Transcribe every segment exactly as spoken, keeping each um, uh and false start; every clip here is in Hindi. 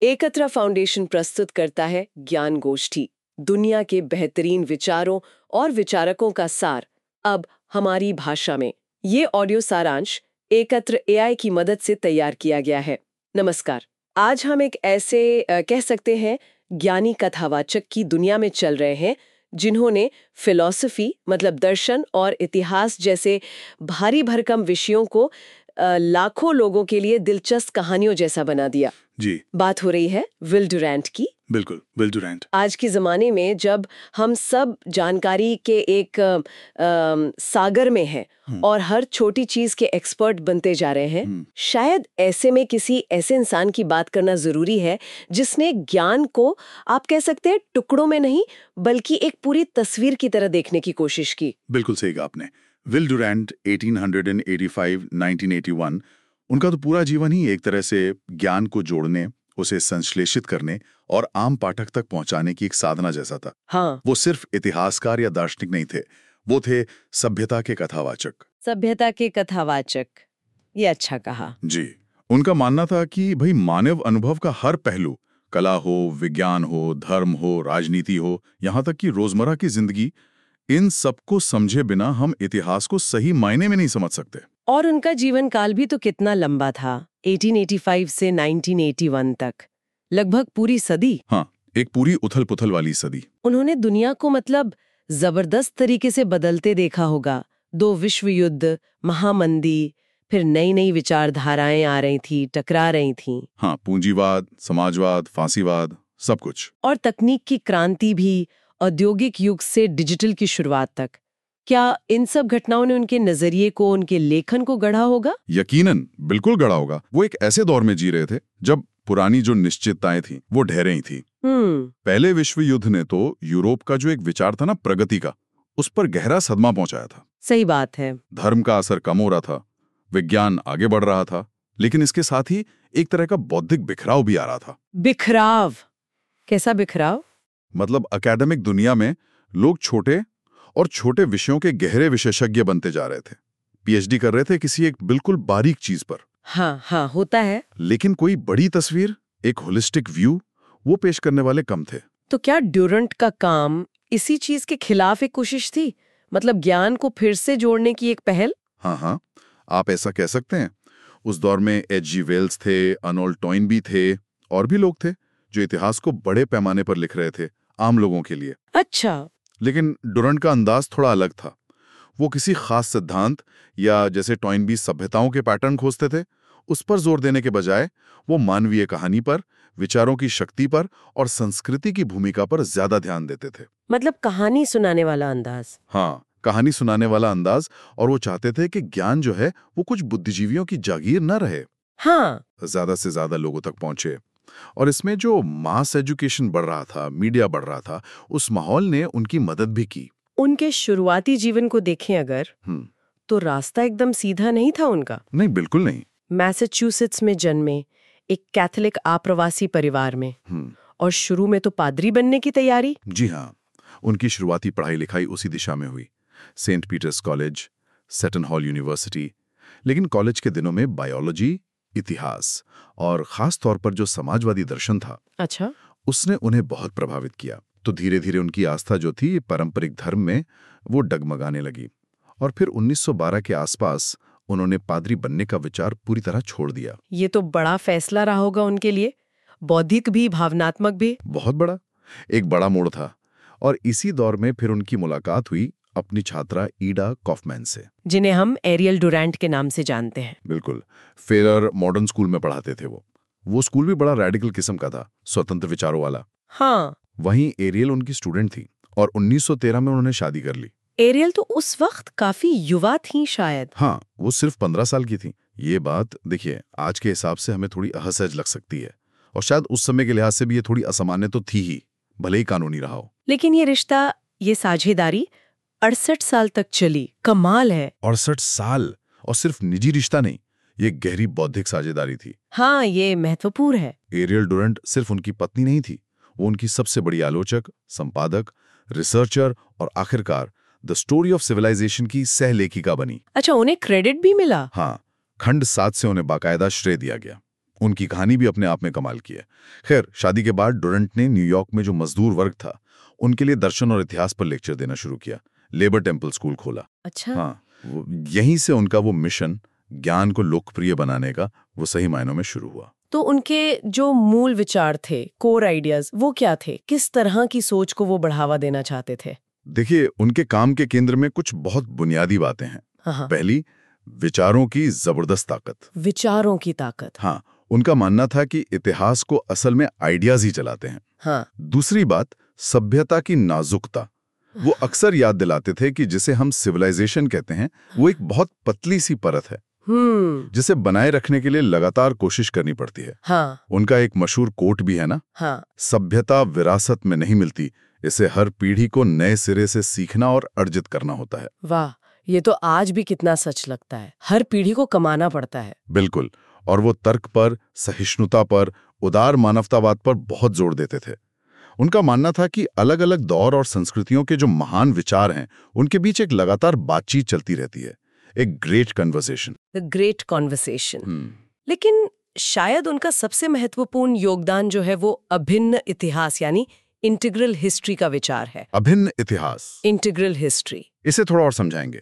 एकत्र फाउंडेशन प्रस्तुत करता है ज्ञान गोष्ठी, दुनिया के बेहतरीन विचारों और विचारकों का सार, अब हमारी भाषा में। ये ऑडियो सारांश एकत्र एआई की मदद से तैयार किया गया है। नमस्कार। आज हम एक ऐसे आ, कह सकते हैं ज्ञानी कथावाचक की दुनिया में चल रहे हैं जिन्होंने फिलॉसफी मतलब दर्शन और इतिहास जैसे भारी भरकम विषयों को आ, लाखों लोगों के लिए दिलचस्प कहानियों जैसा बना दिया। जी, बात हो रही है विल डुरैंट की। बिल्कुल, विल डुरैंट। आज के ज़माने में जब हम सब जानकारी के एक आ, आ, सागर में हैं और हर छोटी चीज़ के एक्सपर्ट बनते जा रहे हैं, शायद ऐसे में किसी ऐसे इंसान की बात करना ज़रूरी है जिसने ज्ञान को, आप कह सकते हैं, टुकड़ों में नहीं बल्कि एक पूरी तस्वीर की तरह देखने की कोशिश की। बिल्कुल सही कहा आपने। विल डुरैंट अठारह सौ पचासी, उन्नीस सौ इक्यासी, उनका तो पूरा जीवन ही एक तरह से ज्ञान को जोड़ने, उसे संश्लेषित करने और आम पाठक तक पहुंचाने की एक साधना जैसा था। हाँ, वो सिर्फ इतिहासकार या दार्शनिक नहीं थे, वो थे सभ्यता के कथावाचक। सभ्यता के कथावाचक, ये अच्छा कहा। जी, उनका मानना था कि भाई मानव अनुभव का हर पहलू, कला हो, विज्ञान हो, धर्म हो, राजनीति हो, यहाँ तक कि रोजमर्रा की जिंदगी, इन सबको समझे बिना हम इतिहास को सही मायने में नहीं समझ सकते। और उनका जीवन काल भी तो कितना लंबा था, अठारह सौ पचासी से उन्नीस सौ इक्यासी तक, लगभग पूरी सदी। हाँ, एक पूरी उथल पुथल वाली सदी। उन्होंने दुनिया को मतलब जबरदस्त तरीके से बदलते देखा होगा। दो विश्व युद्ध, महामंदी, फिर नई नई विचारधाराएं आ रही थी, टकरा रही थीं। हाँ, पूंजीवाद, समाजवाद, फांसीवाद, सब कुछ। और तकनीक की क्रांति भी, औद्योगिक युग से डिजिटल की शुरुआत तक। क्या इन सब घटनाओं ने उनके नजरिए को, उनके लेखन को गढ़ा होगा? यकीनन, बिल्कुल गढ़ा होगा। वो एक ऐसे दौर में जी रहे थे जब पुरानी जो निश्चितताएं थी वो ढह रही थी। हम्म पहले विश्व युद्ध ने तो यूरोप का जो एक विचार था ना प्रगति का, उस पर गहरा सदमा पहुंचाया था। सही बात है। धर्म का असर कम हो रहा था, विज्ञान आगे बढ़ रहा था, लेकिन इसके साथ ही एक तरह का बौद्धिक बिखराव भी आ रहा था। बिखराव? कैसा बिखराव? मतलब एकेडमिक दुनिया में लोग छोटे और छोटे विषयों के गहरे विशेषज्ञ बनते जा रहे थे, पीएचडी कर रहे थे किसी एक बिल्कुल बारीक चीज पर। हाँ हाँ, होता है। लेकिन कोई बड़ी तस्वीर, एक होलिस्टिक व्यू, वो पेश करने वाले कम थे। तो क्या ड्यूरंट का काम इसी चीज के खिलाफ एक कोशिश थी, मतलब ज्ञान को फिर से जोड़ने की एक पहल? हाँ हाँ, आप ऐसा कह सकते हैं। उस दौर में एच जी वेल्स थे, अर्नोल्ड टॉइनबी थे, और भी लोग थे जो इतिहास को बड़े पैमाने पर लिख रहे थे आम लोगों के लिए। अच्छा। लेकिन डुरंट का अंदाज थोड़ा अलग था। वो किसी खास सिद्धांत या जैसे टॉइनबी सभ्यताओं के पैटर्न खोजते थे, उस पर जोर देने के बजाय वो मानवीय कहानी पर, विचारों की शक्ति पर और संस्कृति की भूमिका पर ज्यादा ध्यान देते थे। मतलब कहानी सुनाने वाला अंदाज। हाँ, कहानी सुनाने वाला अंदाज। और वो चाहते थे कि ज्ञान जो है वो कुछ बुद्धिजीवियों की जागीर न रहे, हाँ, ज्यादा से ज्यादा लोगों तक पहुंचे। और इसमें जो मास एजुकेशन बढ़ रहा था, मीडिया बढ़ रहा था, उस माहौल ने उनकी मदद भी की। उनके शुरुआती जीवन को देखें अगर, हम्म तो रास्ता एकदम सीधा नहीं था उनका। नहीं, बिल्कुल नहीं। मैसाचुसेट्स में जन्मे, एक कैथोलिक आप्रवासी परिवार में, हम्म और शुरू में तो पादरी बनने की तैयारी। जी हाँ, उनकी शुरुआती पढ़ाई लिखाई उसी दिशा में हुई, Saint Peter's College, Seton Hall University. लेकिन कॉलेज के दिनों में बायोलॉजी, इतिहास और खास तौर पर जो समाजवादी दर्शन था, अच्छा, उसने उन्हें बहुत प्रभावित किया। तो धीरे धीरे उनकी आस्था जो थी पारंपरिक धर्म में, वो डगमगाने लगी। और फिर उन्नीस सौ बारह के आसपास उन्होंने पादरी बनने का विचार पूरी तरह छोड़ दिया। ये तो बड़ा फैसला रहा होगा उनके लिए, बौद्धिक भी, भावनात्मक भी। बहुत बड़ा, एक बड़ा मोड़ था। और इसी दौर में फिर उनकी मुलाकात हुई अपनी छात्रा ईडा कॉफमैन से, जिन्हें हम एरियल डुरैंट के नाम से जानते हैं। बिल्कुल। फेरर मॉडर्न स्कूल में पढ़ाते थे वो वो स्कूल भी बड़ा रैडिकल किस्म का था, स्वतंत्र विचारों वाला। हाँ, वहीं एरियल उनकी स्टूडेंट थी और उन्नीस सौ तेरह में उन्होंने शादी कर ली। एरियल तो उस वक्त काफी युवा थी शायद। हाँ, वो सिर्फ पंद्रह साल की थी। ये बात देखिए, आज के हिसाब से हमें थोड़ी असहज लग सकती है, और शायद उस समय के लिहाज से भी ये थोड़ी असामान्य तो थी ही, भले ही कानूनी रहा हो। लेकिन ये रिश्ता, ये साझेदारी अड़सठ साल तक चली। कमाल है। अड़सठ साल, और सिर्फ निजी रिश्ता नहीं, ये गहरी बौद्धिक साझेदारी थी। हाँ, ये महत्वपूर्ण है। एरियल डुरंट सिर्फ उनकी पत्नी नहीं थी, वो उनकी सबसे बड़ी आलोचक, संपादक, रिसर्चर और आखिरकार द स्टोरी ऑफ सिविलाइजेशन की सह लेखिका बनी। अच्छा, उन्हें क्रेडिट भी मिला? हाँ, खंड सात से उन्हें बाकायदा श्रेय दिया गया। उनकी कहानी भी अपने आप में कमाल की है। खैर, शादी के बाद डुरंट ने न्यूयॉर्क में जो मजदूर वर्ग था उनके लिए दर्शन और इतिहास पर लेक्चर देना शुरू किया। लेबर टेम्पल स्कूल खोला। अच्छा। हाँ, वो यहीं से उनका वो मिशन ज्ञान को लोकप्रिय बनाने का वो सही मायनों में शुरू हुआ। तो उनके जो मूल विचार थे, कोर आइडियाज, वो क्या थे? किस तरह की सोच को वो बढ़ावा देना चाहते थे? देखिए, उनके काम के केंद्र में कुछ बहुत बुनियादी बातें हैं। हाँ। पहली, विचारों की जबरदस्त ताकत। विचारों की ताकत। हाँ, उनका मानना था कि इतिहास को असल में आइडियाज ही चलाते हैं। हाँ। दूसरी बात, सभ्यता की नाजुकता। वो अक्सर याद दिलाते थे कि जिसे हम सिविलाइजेशन कहते हैं वो एक बहुत पतली सी परत है हम्म जिसे बनाए रखने के लिए लगातार कोशिश करनी पड़ती है। हाँ। उनका एक मशहूर कोट भी है ना, हाँ। सभ्यता विरासत में नहीं मिलती, इसे हर पीढ़ी को नए सिरे से सीखना और अर्जित करना होता है। वाह, ये तो आज भी कितना सच लगता है। हर पीढ़ी को कमाना पड़ता है। बिल्कुल। और वो तर्क पर, सहिष्णुता पर, उदार मानवतावाद पर बहुत जोर देते थे। उनका मानना था कि अलग अलग दौर और संस्कृतियों के जो महान विचार हैं उनके बीच एक लगातार बातचीत चलती रहती है, एक great conversation. The great conversation. लेकिन शायद उनका सबसे महत्वपूर्ण योगदान जो है वो अभिन्न इतिहास यानी इंटीग्रल हिस्ट्री का विचार है। अभिन्न इतिहास, इंटीग्रल हिस्ट्री, इसे थोड़ा और समझाएंगे।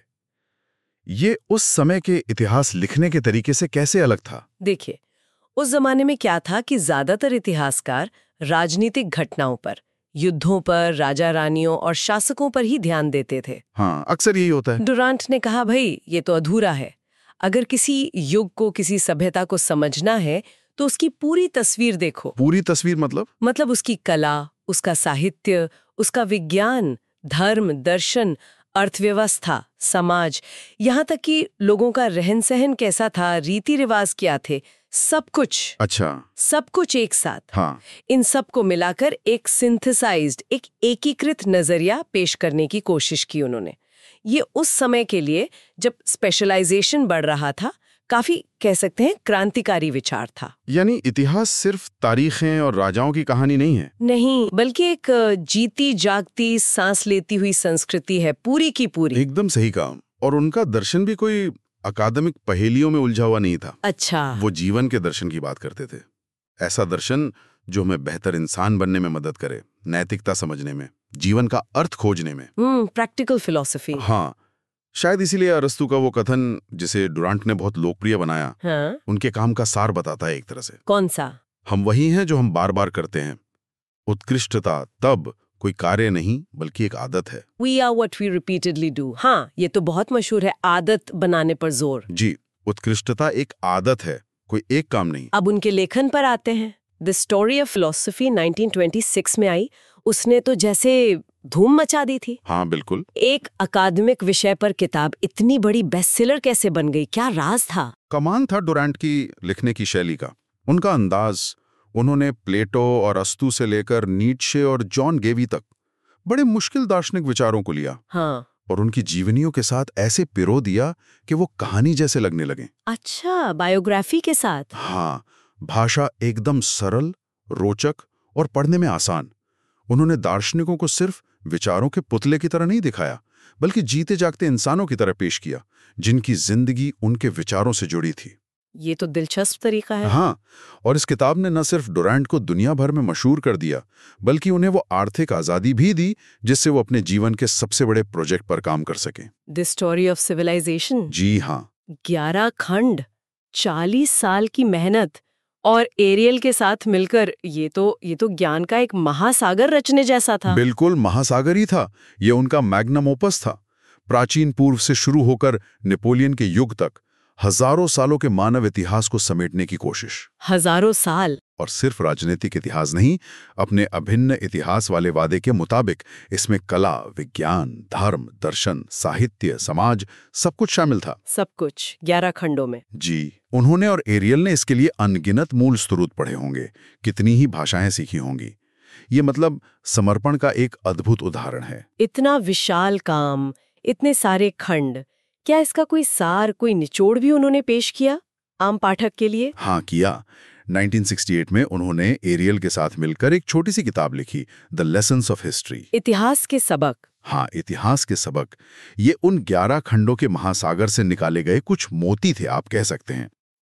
ये उस समय के इतिहास लिखने के तरीके से कैसे अलग था? देखिए, उस जमाने में क्या था कि ज्यादातर इतिहासकार राजनीतिक घटनाओं पर, युद्धों पर, राजा रानियों और शासकों पर ही ध्यान देते थे। हाँ, अक्सर यही होता है। डुरांट ने कहा, भाई ये तो अधूरा है। अगर किसी युग को, किसी सभ्यता को समझना है तो उसकी पूरी तस्वीर देखो। पूरी तस्वीर मतलब? मतलब उसकी कला, उसका साहित्य, उसका विज्ञान, धर्म, दर्शन, अर्थव्यवस्था, समाज, यहाँ तक कि लोगों का रहन सहन कैसा था, रीति रिवाज क्या थे, सब कुछ। अच्छा। सब कुछ एक साथ। हाँ। इन सब को मिलाकर एक सिंथेसाइज्ड, एक एकीकृत नजरिया पेश करने की कोशिश की उन्होंने। ये उस समय के लिए जब स्पेशलाइजेशन बढ़ रहा था, काफी कह सकते हैं क्रांतिकारी विचार था। यानी इतिहास सिर्फ तारीखें और राजाओं की कहानी नहीं है। नहीं, बल्कि एक जीती जागती, सांस लेती हुई संस्कृति है, पूरी की पूरी। एकदम सही कहा। और उनका दर्शन भी कोई अकादमिक पहेलियों में उलझा हुआ नहीं था। अच्छा। वो जीवन के दर्शन की बात करते थे। ऐसा दर्शन जो हमें बेहतर इंसान बनने में मदद करे, नैतिकता समझने में, जीवन का अर्थ खोजने में। Hmm practical philosophy. हाँ, शायद इसीलिए अरस्तु का वो कथन जिसे डुरांट ने बहुत लोकप्रिय बनाया, हाँ? उनके काम का सार बताता है एक तरह से। कौन सा? हम वही हैं जो हम बार बार करते हैं। उत्कृष्टता तब कोई कार्य नहीं बल्कि एक आदत है। We are what we repeatedly do। हाँ, ये तो बहुत मशहूर है, आदत बनाने पर जोर। जी, उत्कृष्टता एक आदत है, कोई एक काम नहीं। अब उनके लेखन पर आते हैं। The story of philosophy nineteen twenty six में आई, उसने तो जैसे धूम मचा दी थी। हाँ बिल्कुल। एक अकादमिक विषय पर किताब इतनी बड़ी बेस्टसेलर कैसे बन गई? क्या राज था? कमाल था डुरांट की लिखने की शैली का, उनका अंदाज। उन्होंने प्लेटो और अस्तु से लेकर नीट्शे और जॉन गेवी तक बड़े मुश्किल दार्शनिक विचारों को लिया। हाँ। और उनकी जीवनियों के साथ ऐसे पिरो दिया कि वो कहानी जैसे लगने लगे। अच्छा, बायोग्राफी के साथ? हाँ, भाषा एकदम सरल, रोचक और पढ़ने में आसान। उन्होंने दार्शनिकों को सिर्फ विचारों के पुतले की तरह नहीं दिखाया, बल्कि जीते जागते इंसानों की तरह पेश किया, जिनकी जिंदगी उनके विचारों से जुड़ी थी। ये तो दिलचस्प तरीका है। हाँ, और इस किताब ने न सिर्फ डुरांट को दुनिया भर में मशहूर कर दिया, बल्कि उन्हें वो आर्थिक आजादी भी दी जिससे वो अपने जीवन के सबसे बड़े प्रोजेक्ट पर काम कर सके। The story of civilization. जी हाँ। ग्यारह खंड, चालीस साल की मेहनत और एरियल के साथ मिलकर ये तो ये तो ज्ञान का एक महासागर रचने जैसा था। बिल्कुल महासागर ही था। ये उनका मैग्नम ओपस था। प्राचीन पूर्व से शुरू होकर नेपोलियन के युग तक हजारों सालों के मानव इतिहास को समेटने की कोशिश। हजारों साल। और सिर्फ राजनीतिक इतिहास नहीं, अपने अभिन्न इतिहास वाले वादे के मुताबिक इसमें कला, विज्ञान, धर्म, दर्शन, साहित्य, समाज सब कुछ शामिल था। सब कुछ ग्यारह खंडों में। जी, उन्होंने और एरियल ने इसके लिए अनगिनत मूल स्रोत पढ़े होंगे, कितनी ही भाषाएं सीखी होंगी। ये मतलब समर्पण का एक अद्भुत उदाहरण है। इतना विशाल काम, इतने सारे खंड, क्या इसका कोई सार, कोई निचोड़ भी उन्होंने पेश किया आम पाठक के लिए? हाँ किया। नाइनटीन सिक्सटी एट में उन्होंने एरियल के साथ मिलकर एक छोटी सी किताब लिखी, द लेसन्स ऑफ हिस्ट्री। इतिहास के सबक। हाँ, इतिहास के सबक। ये उन ग्यारह खंडों के महासागर से निकाले गए कुछ मोती थे, आप कह सकते हैं।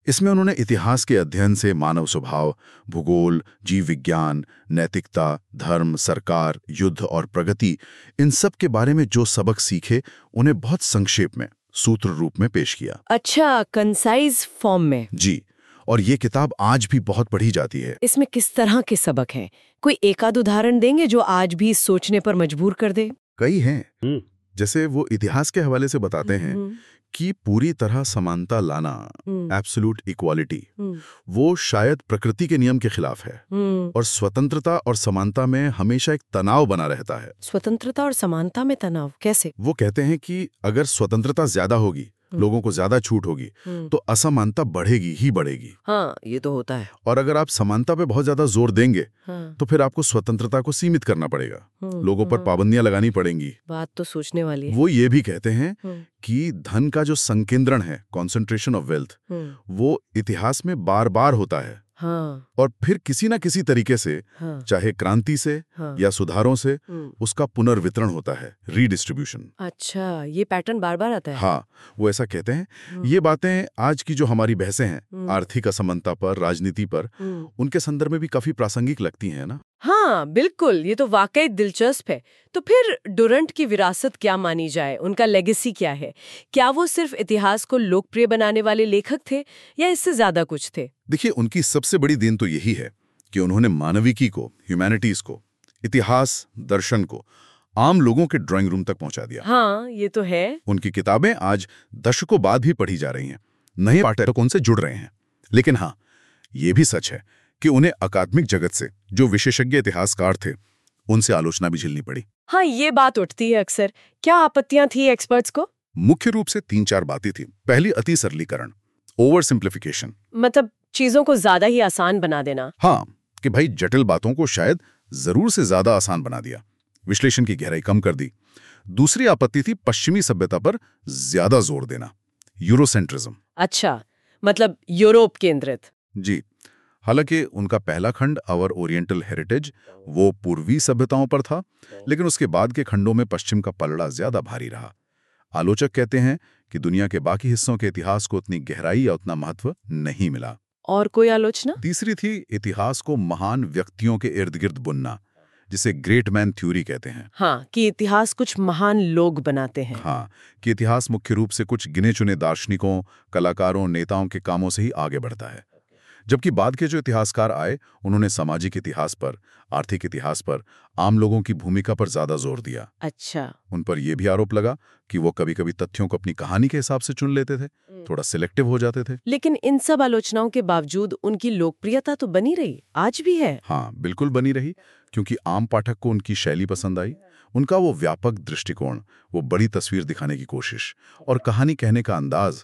इसमें उन्होंने इतिहास के अध्ययन से मानव स्वभाव, भूगोल, जीव विज्ञान, नैतिकता, धर्म, सरकार, युद्ध और प्रगति, इन सब के बारे में जो सबक सीखे उन्हें बहुत संक्षेप में, सूत्र रूप में पेश किया। अच्छा, कंसाइज फॉर्म में। जी, और ये किताब आज भी बहुत पढ़ी जाती है। इसमें किस तरह के सबक हैं? कोई एकाध उदाहरण देंगे जो आज भी सोचने पर मजबूर कर दे? कई हैं। जैसे वो इतिहास के हवाले से बताते हैं कि पूरी तरह समानता लाना, एब्सोल्यूट इक्वालिटी, वो शायद प्रकृति के नियम के खिलाफ है। और स्वतंत्रता और समानता में हमेशा एक तनाव बना रहता है। स्वतंत्रता और समानता में तनाव कैसे? वो कहते हैं कि अगर स्वतंत्रता ज्यादा होगी, लोगों को ज्यादा छूट होगी, तो असमानता बढ़ेगी ही बढ़ेगी। हाँ, ये तो होता है। और अगर आप समानता पे बहुत ज्यादा जोर देंगे, हाँ। तो फिर आपको स्वतंत्रता को सीमित करना पड़ेगा, लोगों पर पाबंदियां लगानी पड़ेंगी। बात तो सोचने वाली है। वो ये भी कहते हैं कि धन का जो संकेंद्रण है, कॉन्सेंट्रेशन ऑफ वेल्थ, वो इतिहास में बार बार होता है। हाँ। और फिर किसी ना किसी तरीके से, हाँ। चाहे क्रांति से, हाँ। या सुधारों से, उसका पुनर्वितरण होता है, रीडिस्ट्रीब्यूशन। अच्छा, ये पैटर्न बार बार आता है। हाँ, वो ऐसा कहते हैं। ये बातें आज की जो हमारी बहसें हैं आर्थिक असमानता पर, राजनीति पर, उनके संदर्भ में भी काफी प्रासंगिक लगती हैं ना। हाँ बिल्कुल, ये तो वाकई दिलचस्प है। तो फिर डुरंट की विरासत क्या मानी जाए? उनका लेगेसी क्या है? क्या वो सिर्फ इतिहास को लोकप्रिय बनाने वाले लेखक थे या इससे ज्यादा कुछ थे? देखिए, उनकी सबसे बड़ी देन तो यही है कि उन्होंने मानविकी को, ह्यूमैनिटीज को, इतिहास, दर्शन को आम लोगों के ड्राइंग रूम तक पहुंचा दिया। हाँ, ये तो है। उनकी किताबें आज दशकों बाद भी पढ़ी जा रही हैं, नए पाठक उनसे जुड़ रहे हैं। लेकिन हाँ, ये भी सच है कि उन्हें अकादमिक जगत से, जो विशेषज्ञ इतिहासकार थे, उनसे आलोचना भी झेलनी पड़ी। हाँ, ये बात उठती है अक्सर। क्या आपत्तियां थी एक्सपर्ट्स को? मुख्य रूप से तीन चार बातें थी। पहली, अति सरलीकरण, ओवर सिंप्लीफिकेशन। मतलब चीजों को ज्यादा ही आसान बना देना। हाँ, कि भाई जटिल बातों को शायद जरूर से ज्यादा आसान बना दिया, विश्लेषण की गहराई कम कर दी। दूसरी आपत्ति थी पश्चिमी सभ्यता पर ज्यादा जोर देना, यूरोसेंट्रिज्म। अच्छा, मतलब यूरोप केंद्रित। जी, हालांकि उनका पहला खंड आवर ओरिएंटल हेरिटेज वो पूर्वी सभ्यताओं पर था, लेकिन उसके बाद के खंडों में पश्चिम का पलड़ा ज्यादा भारी रहा। आलोचक कहते हैं कि दुनिया के बाकी हिस्सों के इतिहास को उतनी गहराई या उतना महत्व नहीं मिला। और कोई आलोचना? तीसरी थी इतिहास को महान व्यक्तियों के इर्द गिर्द बुनना, जिसे ग्रेट मैन थ्योरी कहते हैं। हाँ, कि इतिहास कुछ महान लोग बनाते हैं। हाँ, कि इतिहास मुख्य रूप से कुछ गिने चुने दार्शनिकों, कलाकारों, नेताओं के कामों से ही आगे बढ़ता है। जबकि बाद के जो इतिहासकार आए, उन्होंने सामाजिक इतिहास पर, आर्थिक इतिहास पर, आम लोगों की भूमिका पर ज्यादा जोर दिया। अच्छा। उन पर यह भी आरोप लगा कि वो कभी कभी तथ्यों को अपनी कहानी के हिसाब से चुन लेते थे, थोड़ा सिलेक्टिव हो जाते थे। लेकिन इन सब आलोचनाओं के बावजूद उनकी लोकप्रियता तो बनी रही, आज भी है। हाँ, बिल्कुल बनी रही, क्योंकि आम पाठक को उनकी शैली पसंद आई। उनका वो व्यापक दृष्टिकोण, वो बड़ी तस्वीर दिखाने की कोशिश और कहानी कहने का अंदाज।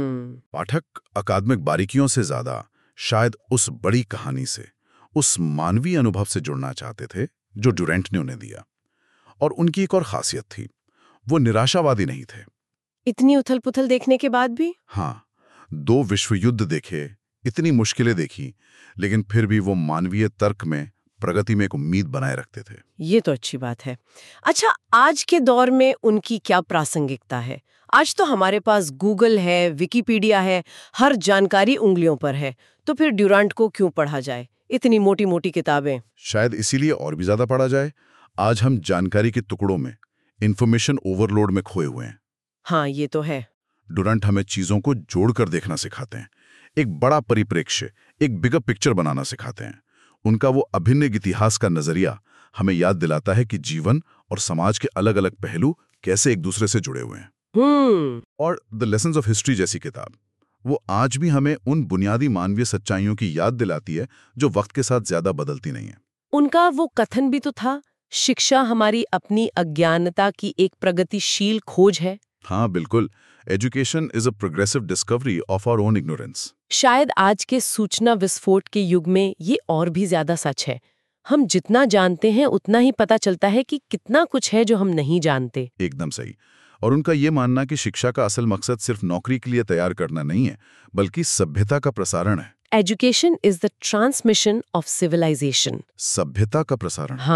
पाठक अकादमिक बारीकियों से ज्यादा शायद उस बड़ी कहानी से, उस मानवीय अनुभव से जुड़ना चाहते थे जो डुरंट ने उन्हें दिया। और उनकी एक और खासियत थी, वो निराशावादी नहीं थे। इतनी उथल पुथल देखने के बाद भी? हाँ, दो विश्व युद्ध देखे, इतनी मुश्किलें देखी, लेकिन फिर भी वो मानवीय तर्क में, प्रगति में एक उम्मीद बनाए रखते थे। ये तो अच्छी बात है। अच्छा, आज के दौर में उनकी क्या प्रासंगिकता है? आज तो हमारे पास गूगल है, विकिपीडिया है, हर जानकारी उंगलियों पर है। तो फिर ड्यूरांट को क्यों पढ़ा जाए? इतनी मोटी मोटी किताबें। शायद इसीलिए और भी ज्यादा पढ़ा जाए। आज हम जानकारी के टुकड़ों में, इंफॉर्मेशन ओवरलोड में खोए हुए हैं। हाँ, ये तो है। डुरंट हमें चीजों को जोड़कर देखना सिखाते हैं, एक बड़ा परिप्रेक्ष्य, एक बिगर पिक्चर बनाना सिखाते हैं। उनका वो अभिन्न इतिहास का नजरिया हमें याद दिलाता है कि जीवन और समाज के अलग अलग पहलू कैसे एक दूसरे से जुड़े हुए हैं। हम्म और द लेसन्स ऑफ हिस्ट्री जैसी किताब, वो आज भी हमें उन बुनियादी मानवीय सच्चाइयों की याद दिलाती है जो वक्त के साथ ज्यादा बदलती नहीं है। उनका वो कथन भी तो था, शिक्षा हमारी अपनी अज्ञानता की एक प्रगतिशील खोज है। हाँ बिल्कुल, education is a progressive discovery of our own ignorance. शायद आज के सूचना विस्फोट के युग में ये और भी ज्यादा सच है। हम जितना जानते हैं उतना ही पता चलता है कि कितना कुछ है जो हम नहीं जानते। एकदम सही। और उनका ये मानना कि शिक्षा का असल मकसद सिर्फ नौकरी के लिए तैयार करना नहीं है, बल्कि सभ्यता का प्रसारण है। Education is the transmission of civilization. सभ्यता का प्रसारण। हाँ,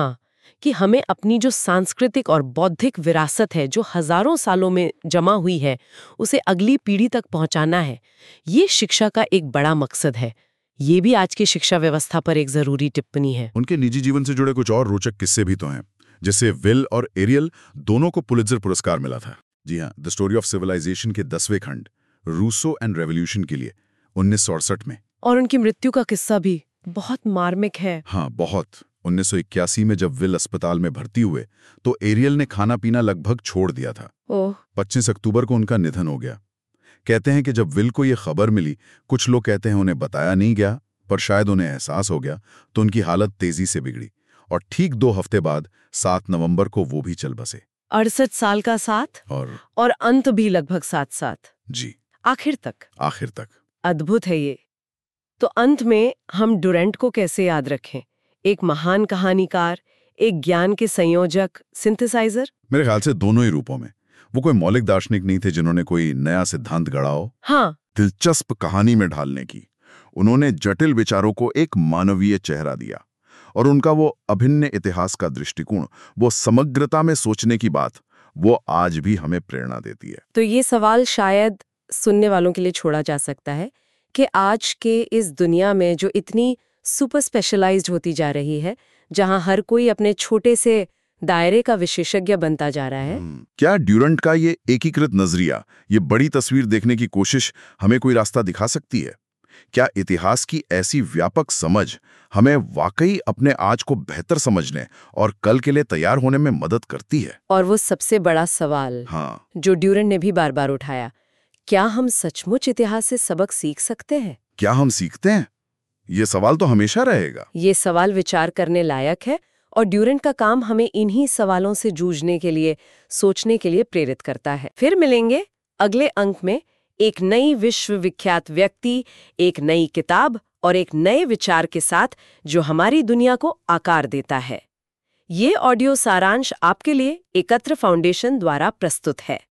कि हमें अपनी जो सांस्कृतिक और बौद्धिक विरासत है, जो हजारों सालों में जमा हुई है, उसे अगली पीढ़ी तक पहुंचाना है। ये शिक्षा का एक बड़ा मकसद है। ये भी आज की शिक्षा व्यवस्था पर एक जरूरी टिप्पणी है। उनके निजी जीवन से जुड़े कुछ और रोचक किस्से भी तो हैं, जैसे विल और एरियल दोनों को पुलित्जर पुरस्कार मिला था। जी हाँ, द स्टोरी ऑफ सिविलाइजेशन के दसवें खंड रूसो एंड रेवोल्यूशन के लिए उन्नीस सौ अड़सठ में। और उनकी मृत्यु का किस्सा भी बहुत मार्मिक है। हाँ, बहुत। उन्नीस सौ इक्यासी में जब विल अस्पताल में भर्ती हुए तो एरियल ने खाना पीना लगभग छोड़ दिया था। ओह। पच्चीस अक्टूबर को उनका निधन हो गया। कहते हैं कि जब विल को ये खबर मिली, कुछ लोग कहते हैं उन्हें बताया नहीं गया, पर शायद उन्हें एहसास हो गया, तो उनकी हालत तेजी से बिगड़ी और ठीक दो हफ्ते बाद सात नवंबर को वो भी चल बसे। अड़सठ साल का साथ और और अंत भी लगभग साथ साथ। जी, आखिर तक। आखिर तक। अद्भुत है ये। तो अंत में हम डुरेंट को कैसे याद रखें? एक महान कहानीकार, एक ज्ञान के संयोजक, सिंथेसाइजर? मेरे ख्याल से दोनों ही रूपों में। वो कोई मौलिक दार्शनिक नहीं थे जिन्होंने कोई नया सिद्धांत गढ़ा हो। हाँ, दिलचस्प कहानी में ढालने की उन्होंने जटिल विचारों को एक मानवीय चेहरा दिया, और उनका वो अभिन्न इतिहास का दृष्टिकोण, वो समग्रता में सोचने की बात, वो आज भी हमें प्रेरणा देती है। तो ये सवाल शायद सुनने वालों के लिए छोड़ा जा सकता है कि आज के इस दुनिया में जो इतनी सुपर स्पेशलाइज्ड होती जा रही है, जहां हर कोई अपने छोटे से दायरे का विशेषज्ञ बनता जा रहा है, क्या ड्यूरेंट का ये एकीकृत नजरिया, ये बड़ी तस्वीर देखने की कोशिश हमें कोई रास्ता दिखा सकती है? क्या इतिहास की ऐसी व्यापक समझ हमें वाकई अपने आज को बेहतर समझने और कल के लिए तैयार होने में मदद करती है? और वो सबसे बड़ा सवाल, हाँ, जो ड्यूरेंट ने भी बार बार उठाया, क्या हम सचमुच इतिहास से सबक सीख सकते हैं? क्या हम सीखते हैं? ये सवाल तो हमेशा रहेगा। ये सवाल विचार करने लायक है, और ड्यूरेंट का काम हमें इन्हीं सवालों से जूझने के लिए, सोचने के लिए प्रेरित करता है। फिर मिलेंगे अगले अंक में एक नई विश्व विख्यात व्यक्ति, एक नई किताब और एक नए विचार के साथ, जो हमारी दुनिया को आकार देता है। ये ऑडियो सारांश आपके लिए एकत्र फाउंडेशन द्वारा प्रस्तुत है।